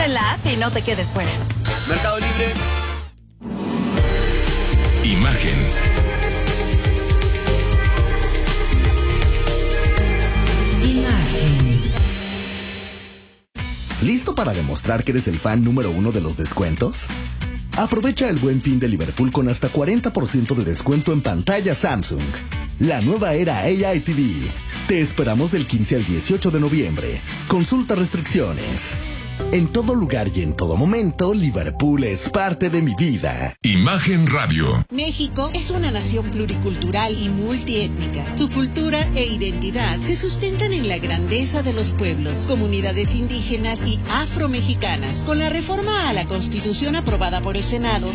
Cómprala y no te quedes fuera. Mercado Libre. Imagen. ¿Listo para demostrar que eres el fan número 1 de los descuentos? Aprovecha el Buen Fin de Liverpool con hasta 40% de descuento en pantalla Samsung. La nueva era AI TV. Te esperamos del 15 al 18 de noviembre. Consulta restricciones. En todo lugar y en todo momento, Liverpool es parte de mi vida. Imagen Radio. México es una nación pluricultural y multiétnica. Su cultura e identidad se sustentan en la grandeza de los pueblos, comunidades indígenas y afromexicanas. Con la reforma a la Constitución aprobada por el Senado,